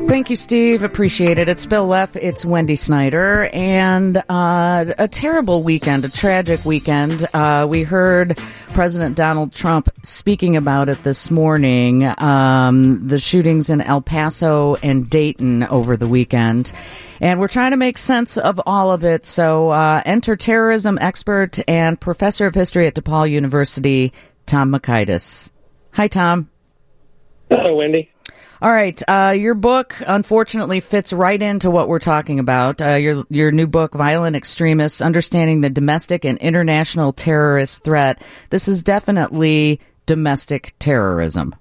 Thank you, Steve. Appreciate it. It's Bill Leff. It's Wendy Snyder. And a terrible weekend, a tragic weekend. We heard President Donald Trump speaking about it this morning, the shootings in El Paso and Dayton over the weekend. And we're trying to make sense of all of it. So enter terrorism expert and professor of history at DePaul University, Tom Mockaitis. Hi, Tom. Hello, Wendy. All right. Your book, unfortunately, fits right into what we're talking about. Your new book, Violent Extremists, Understanding the Domestic and International Terrorist Threat. This is definitely domestic terrorism.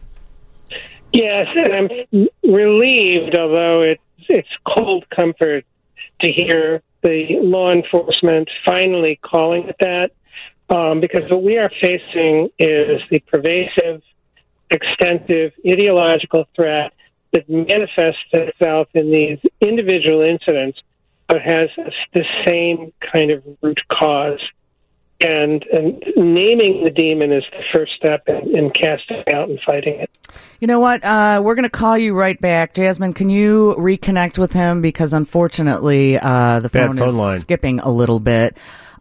Yes, and I'm relieved, although it's cold comfort to hear the law enforcement finally calling it that, because what we are facing is the pervasive, extensive ideological threat that manifests itself in these individual incidents, but has the same kind of root cause. And naming the demon is the first step in casting out and fighting it. You know what? We're going to call you right back. Jasmine, can you reconnect with him? Because unfortunately, the phone is line. Skipping a little bit.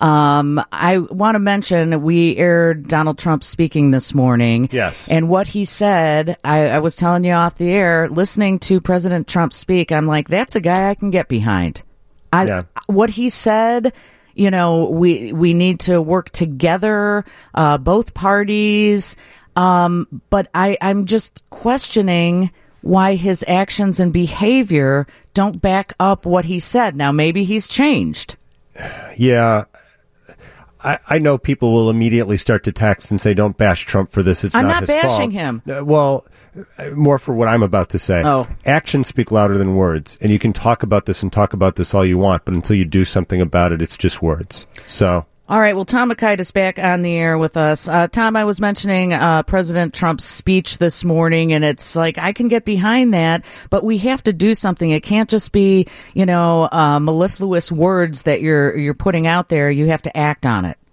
I want to mention we aired Donald Trump speaking this morning. Yes. And what he said, I was telling you off the air, listening to President Trump speak, I'm like, that's a guy I can get behind. What he said, you know, we need to work together, both parties. But I'm just questioning why his actions and behavior don't back up what he said. Now, maybe he's changed. Yeah. I know people will immediately start to text and say, don't bash Trump for this. It's I'm not not his bashing fault. him. Well, more for what I'm about to say. Oh. Actions speak louder than words. And you can talk about this and talk about this all you want, but until you do something about it, it's just words. So. All right. Well, Tom Mockaitis back on the air with us. Tom, I was mentioning President Trump's speech this morning, and it's like I can get behind that, but we have to do something. It can't just be, you know, mellifluous words that you're putting out there. You have to act on it.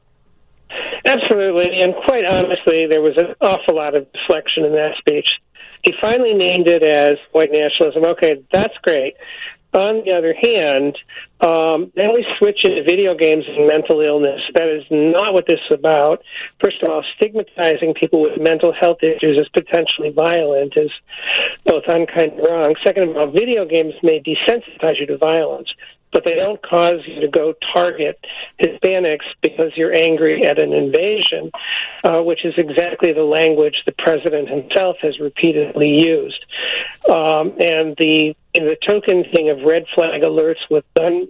Absolutely. And quite honestly, there was an awful lot of deflection in that speech. He finally named it as white nationalism. Okay, that's great. On the other hand, then we switch into video games and mental illness. That is not what this is about. First of all, stigmatizing people with mental health issues as potentially violent is both unkind and wrong. Second of all, video games may desensitize you to violence, but they don't cause you to go target Hispanics because you're angry at an invasion, which is exactly the language the president himself has repeatedly used. And the token thing of red flag alerts with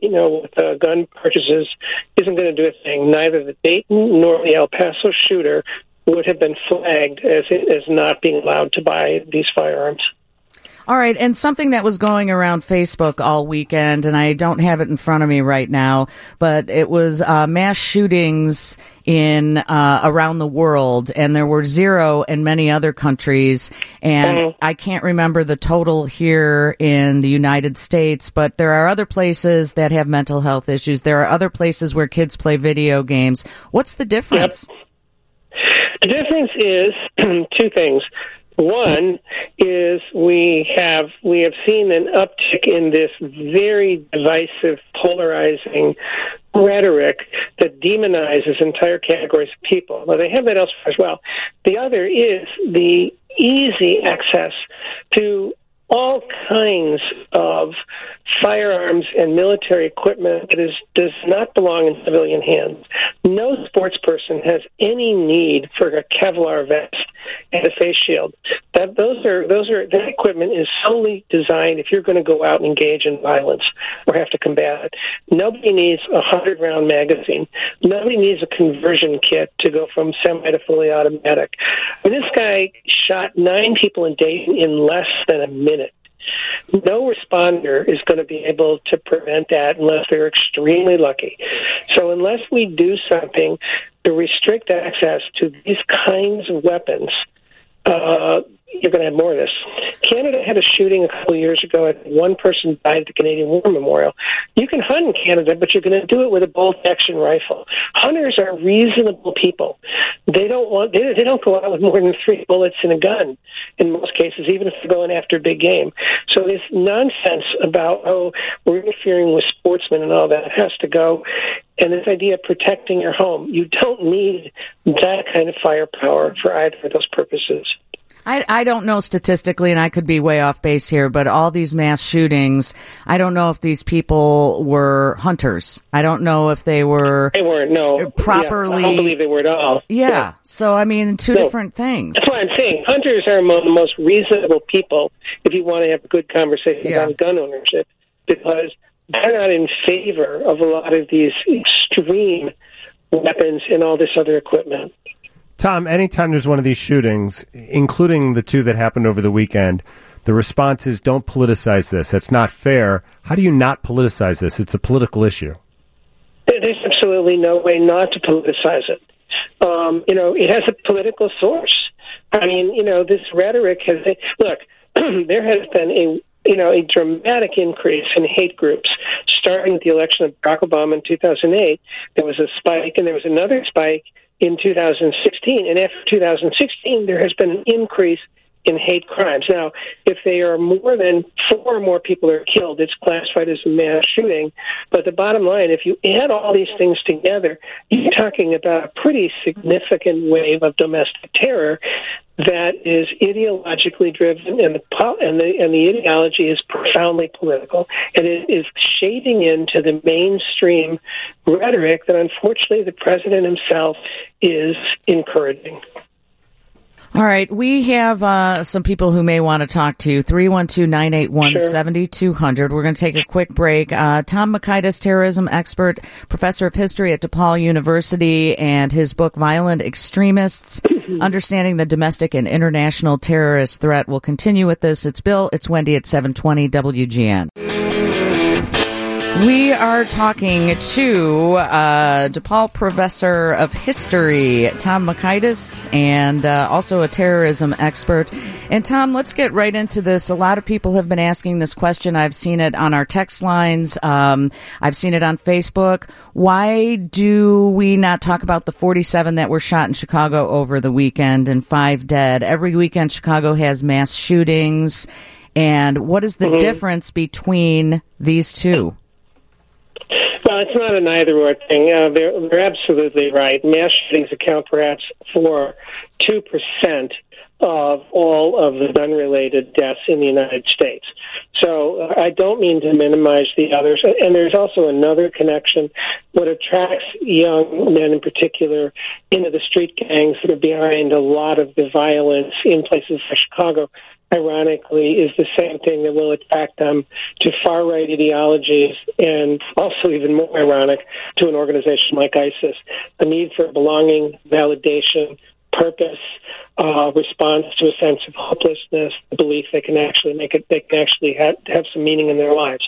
gun purchases isn't going to do a thing. Neither the Dayton nor the El Paso shooter would have been flagged as not being allowed to buy these firearms. All right, and something that was going around Facebook all weekend, and I don't have it in front of me right now, but it was mass shootings in around the world, and there were 0 in many other countries, and I can't remember the total here in the United States, but there are other places that have mental health issues. There are other places where kids play video games. What's the difference? Yep. The difference is two things. One is we have seen an uptick in this very divisive, polarizing rhetoric that demonizes entire categories of people. Well, they have that elsewhere as well. The other is the easy access to all kinds of firearms and military equipment that does not belong in civilian hands. No sports person has any need for a Kevlar vest and a face shield. That equipment is solely designed if you're going to go out and engage in violence or have to combat it. Nobody needs a 100-round magazine. Nobody needs a conversion kit to go from semi to fully automatic. When this guy shot 9 people in Dayton in less than a minute. No responder is going to be able to prevent that unless they're extremely lucky. So unless we do something to restrict access to these kinds of weapons, you're going to have more of this. Canada had a shooting a couple of years ago. I think one person died at the Canadian War Memorial. You can hunt in Canada, but you're going to do it with a bolt-action rifle. Hunters are reasonable people. They don't go out with more than 3 bullets in a gun in most cases, even if they're going after big game. So this nonsense about, we're interfering with sportsmen and all that has to go. And this idea of protecting your home, you don't need that kind of firepower for either of those purposes. I don't know statistically, and I could be way off base here, but all these mass shootings, I don't know if these people were hunters. I don't know if they were... They weren't, no. Properly... Yeah, I don't believe they were at all. Yeah. So, I mean, two different things. That's why I'm saying hunters are among the most reasonable people if you want to have a good conversation about gun ownership, because they're not in favor of a lot of these extreme weapons and all this other equipment. Tom, anytime there's one of these shootings, including the 2 that happened over the weekend, the response is, don't politicize this. That's not fair. How do you not politicize this? It's a political issue. There's absolutely no way not to politicize it. It has a political source. I mean, this rhetoric has... Look, there has been a dramatic increase in hate groups, starting with the election of Barack Obama in 2008. There was a spike, and there was another spike in 2016, and after 2016, there has been an increase in hate crimes. Now, if they are more than 4 or more people are killed, it's classified as a mass shooting. But the bottom line, if you add all these things together, you're talking about a pretty significant wave of domestic terror that is ideologically driven, and the ideology is profoundly political, and it is shading into the mainstream rhetoric that, unfortunately, the president himself is encouraging. All right. We have some people who may want to talk to you. 312-981-7200. We're going to take a quick break. Tom Makaitis, terrorism expert, professor of history at DePaul University, and his book, Violent Extremists, Understanding the Domestic and International Terrorist Threat. We'll continue with this. It's Bill. It's Wendy at 720 WGN. We are talking to DePaul professor of history, Tom Makaitis, and also a terrorism expert. And Tom, let's get right into this. A lot of people have been asking this question. I've seen it on our text lines. I've seen it on Facebook. Why do we not talk about the 47 that were shot in Chicago over the weekend and 5 dead? Every weekend, Chicago has mass shootings. And what is the difference between these two? Well, it's not an either-or thing. They're absolutely right. Mass shootings account perhaps for 2% of all of the gun-related deaths in the United States. So I don't mean to minimize the others. And there's also another connection. What attracts young men in particular into the street gangs that are behind a lot of the violence in places like Chicago, ironically, is the same thing that will attract them to far-right ideologies, and also even more ironic, to an organization like ISIS. The need for belonging, validation, purpose, response to a sense of hopelessness, the belief they can actually have some meaning in their lives.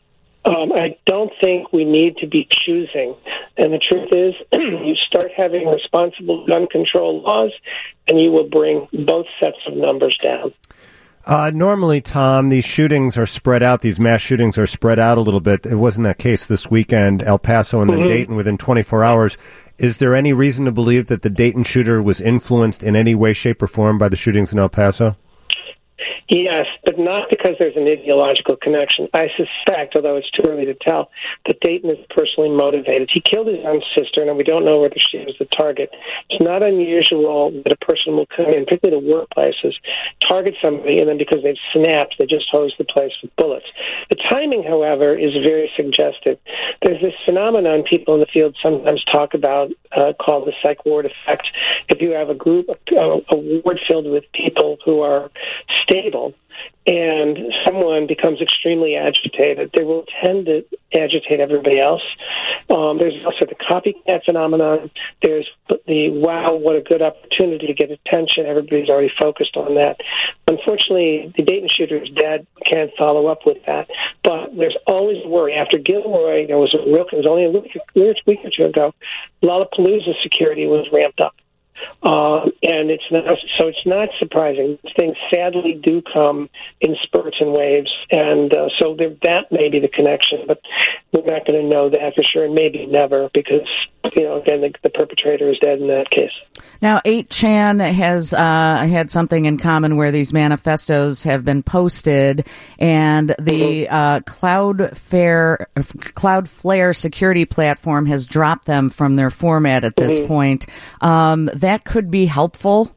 I don't think we need to be choosing. And the truth is, you start having responsible gun control laws, and you will bring both sets of numbers down. Normally, Tom, these shootings are spread out. These mass shootings are spread out a little bit. It wasn't that case this weekend. El Paso and then Dayton within 24 hours. Is there any reason to believe that the Dayton shooter was influenced in any way, shape, or form by the shootings in El Paso? Yes, but not because there's an ideological connection. I suspect, although it's too early to tell, that Dayton is personally motivated. He killed his own sister, and we don't know whether she was the target. It's not unusual that a person will come in, particularly to workplaces, target somebody, and then because they've snapped, they just hose the place with bullets. The timing, however, is very suggestive. There's this phenomenon people in the field sometimes talk about called the psych ward effect. If you have a group, a ward filled with people who are stable, and someone becomes extremely agitated, they will tend to agitate everybody else. There's also the copycat phenomenon. There's the, wow, what a good opportunity to get attention. Everybody's already focused on that. Unfortunately, the Dayton shooter is dead. Can't follow up with that. But there's always a worry. After Gilroy, it was only a week or two ago, Lollapalooza security was ramped up. And it's not surprising. Things sadly do come in spurts and waves, and so that may be the connection, but we're not going to know that for sure, and maybe never, because again, the perpetrator is dead in that case. Now, 8chan has had something in common where these manifestos have been posted, and the Cloudflare security platform has dropped them from their format at this point. That could be helpful.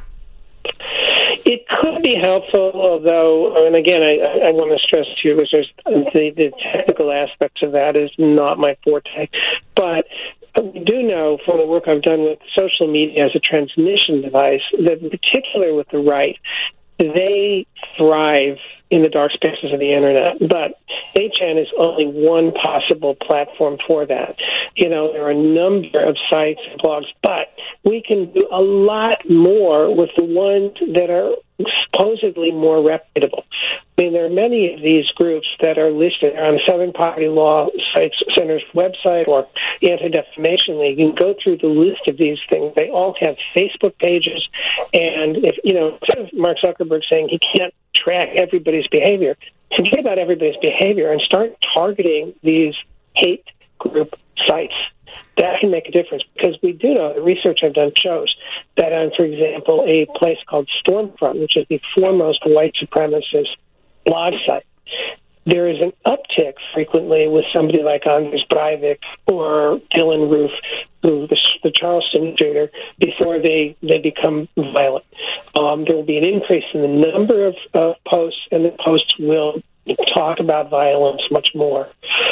It could be helpful, although, and again, I want to stress to you, there's the technical aspects of that is not my forte, but we do know from the work I've done with social media as a transmission device that, in particular with the right, they thrive in the dark spaces of the internet. But 8chan is only one possible platform for that. There are a number of sites and blogs, but we can do a lot more with the ones that are supposedly more reputable. I mean, there are many of these groups that are listed on the Southern Poverty Law Center's website or Anti-Defamation League. You can go through the list of these things. They all have Facebook pages, and instead of Mark Zuckerberg saying he can't track everybody's behavior, forget about everybody's behavior and start targeting these hate group sites. That can make a difference, because we do know, the research I've done shows that on, for example, a place called Stormfront, which is the foremost white supremacist blog site, there is an uptick frequently with somebody like Anders Breivik or Dylan Roof, who the Charleston shooter, before they become violent. There will be an increase in the number of posts, and the posts will talk about violence much more.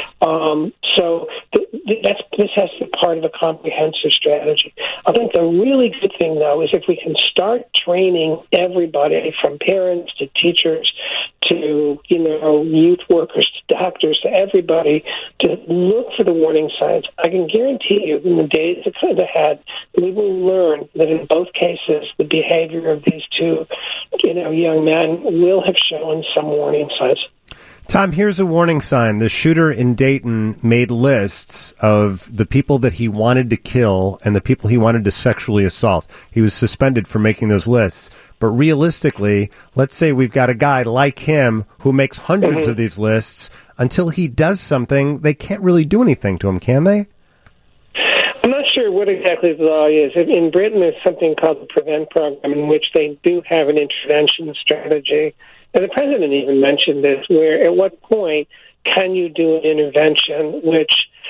So this has to be part of a comprehensive strategy. I think the really good thing, though, is if we can start training everybody from parents to teachers to, youth workers to doctors to everybody to look for the warning signs. I can guarantee you in the days ahead, we will learn that in both cases, the behavior of these two, young men will have shown some warning signs. Tom, here's a warning sign. The shooter in Dayton made lists of the people that he wanted to kill and the people he wanted to sexually assault. He was suspended for making those lists. But realistically, let's say we've got a guy like him who makes hundreds of these lists. Until he does something, they can't really do anything to him, can they? I'm not sure what exactly the law is. In Britain, there's something called the PREVENT program, in which they do have an intervention strategy. And the president even mentioned this, where at what point can you do an intervention which,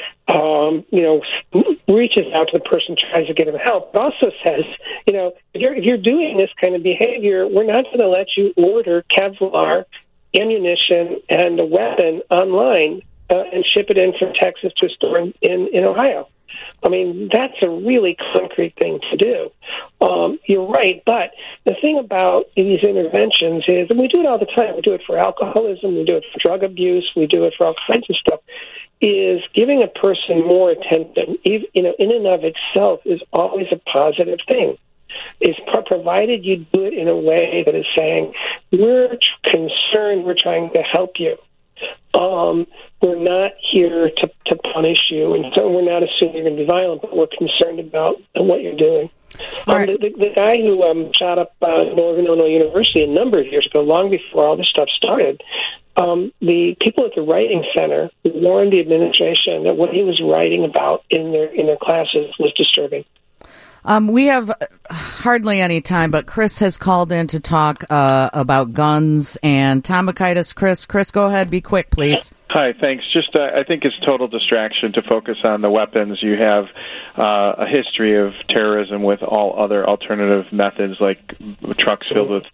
reaches out to the person, tries to get him help, but also says, if you're doing this kind of behavior, we're not going to let you order Kevlar ammunition and a weapon online and ship it in from Texas to a store in Ohio. I mean, that's a really concrete thing to do. You're right, but the thing about these interventions is, and we do it all the time, we do it for alcoholism, we do it for drug abuse, we do it for all kinds of stuff, is giving a person more attention, in and of itself, is always a positive thing. Is provided you do it in a way that is saying, we're concerned, we're trying to help you. We're not here to punish you, and so we're not assuming you're going to be violent, but we're concerned about what you're doing. Right. The guy who shot up Northern Illinois University a number of years ago, long before all this stuff started, the people at the Writing Center warned the administration that what he was writing about in their classes was disturbing. We have hardly any time, but Chris has called in to talk about guns. And Tom Makaitis, Chris, go ahead. Be quick, please. Hi, thanks. Just I think it's total distraction to focus on the weapons. You have a history of terrorism with all other alternative methods, like trucks filled with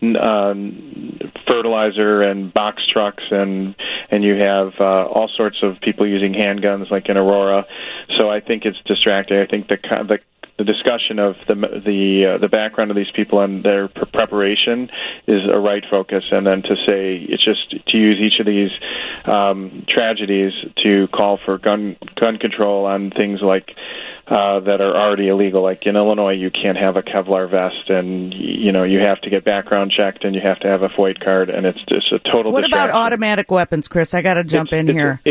fertilizer and box trucks, and you have all sorts of people using handguns, like in Aurora. So I think it's distracting. I think the discussion of the background of these people and their preparation is a right focus, and then to say it's just to use each of these tragedies to call for gun control on things like that are already illegal. Like in Illinois, you can't have a Kevlar vest, and you have to get background checked, and you have to have a FOID card, and it's just a total. What distraction. about automatic weapons, Chris? I got to jump in here. It's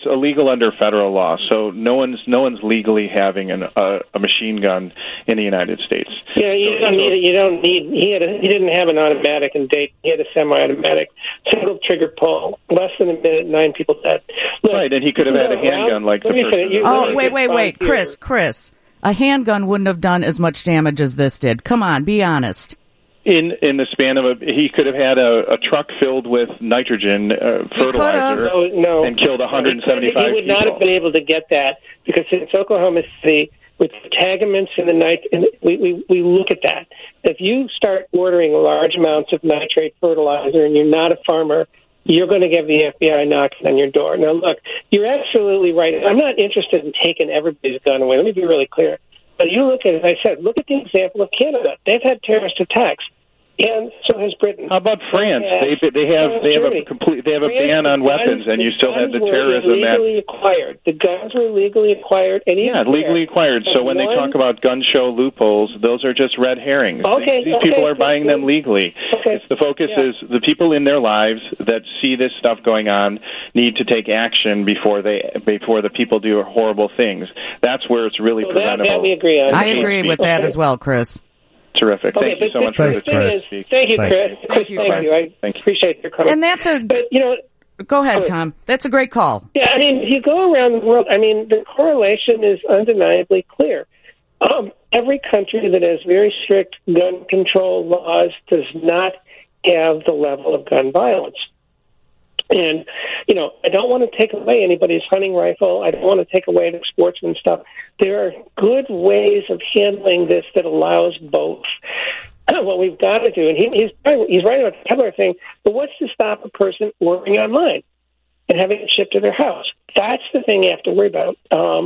it's illegal under federal law. So no one's legally having a machine gun in the United States. Yeah, you don't need it. You don't need. He didn't have an automatic in Dayton. He had a semi-automatic, single trigger pull, less than a minute, 9 people dead. Look, right, and he could have had a handgun like the person. Oh, wait, Chris. A handgun wouldn't have done as much damage as this did. Come on, be honest. In the span of he could have had a truck filled with nitrogen fertilizer and killed 175 people. He would not have been able to get that because since Oklahoma City, with integument's in the night, we look at that. If you start ordering large amounts of nitrate fertilizer and you're not a farmer, you're going to get the FBI knocking on your door. Now, look, you're absolutely right. I'm not interested in taking everybody's gun away. Let me be really clear. But you look at it, as I said, look at the example of Canada. They've had terrorist attacks, and so has Britain. How about France? They have a ban on weapons, and you still have the terrorism. Legally acquired. The guns were legally acquired. And legally acquired. So when they talk about gun show loopholes, those are just red herrings. These people are buying them legally. The focus is the people in their lives that see this stuff going on need to take action before the people do horrible things. That's where it's really preventable. That we agree on. I agree with that as well, Chris. Terrific. Thank you so much for the Chris. Thank you, Chris. Thank you, Chris. I appreciate your comment. And go ahead, Tom. That's a great call. Yeah, I mean, if you go around the world, I mean, the correlation is undeniably clear. Every country that has very strict gun control laws does not have the level of gun violence. And, I don't want to take away anybody's hunting rifle. I don't want to take away their sportsman stuff. There are good ways of handling this that allows both. What we've got to do, and he's right about the peddler thing, but what's to stop a person ordering online and having it shipped to their house? That's the thing you have to worry about.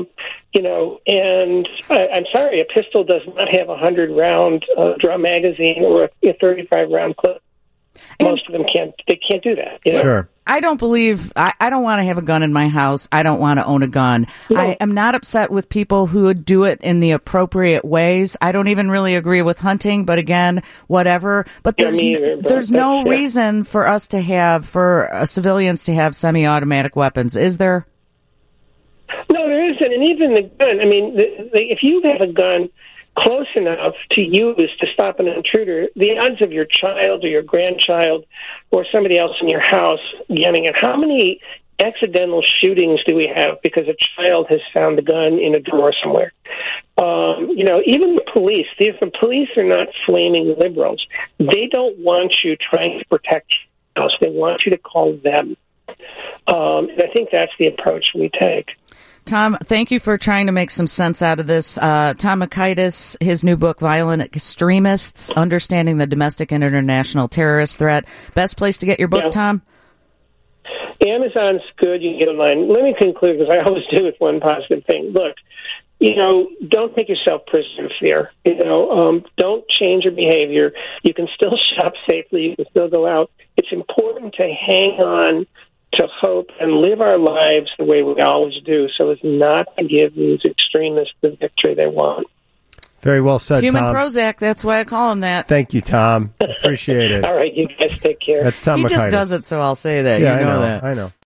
And I'm sorry, a pistol does not have a 100-round drum magazine or a 35-round clip. Most of them can't. They can't do that. Sure. I don't want to have a gun in my house. I don't want to own a gun. No. I am not upset with people who would do it in the appropriate ways. I don't even really agree with hunting, but again, whatever. But there's no reason for us to for civilians to have semi-automatic weapons, is there? No, there isn't. And even the gun, I mean, if you have a gun close enough to use to stop an intruder, the odds of your child or your grandchild or somebody else in your house getting it. How many accidental shootings do we have because a child has found a gun in a drawer somewhere? Even the police, if the police are not flaming liberals, they don't want you trying to protect your house. They want you to call them. And I think that's the approach we take. Tom, thank you for trying to make some sense out of this. Tom Makaitis, his new book, Violent Extremists, Understanding the Domestic and International Terrorist Threat. Best place to get your book, Tom? Amazon's good. You can get online. Let me conclude, because I always do with one positive thing. Look, don't take yourself prisoner of fear. Don't change your behavior. You can still shop safely. You can still go out. It's important to hang on to hope and live our lives the way we always do, so as not to give these extremists the victory they want. Very well said, Human Tom. Prozac, that's why I call him that. Thank you, Tom. Appreciate it. All right, you guys take care. That's Tom He Makaitis. just does it, so I'll say that. Yeah, you know I know that. I know.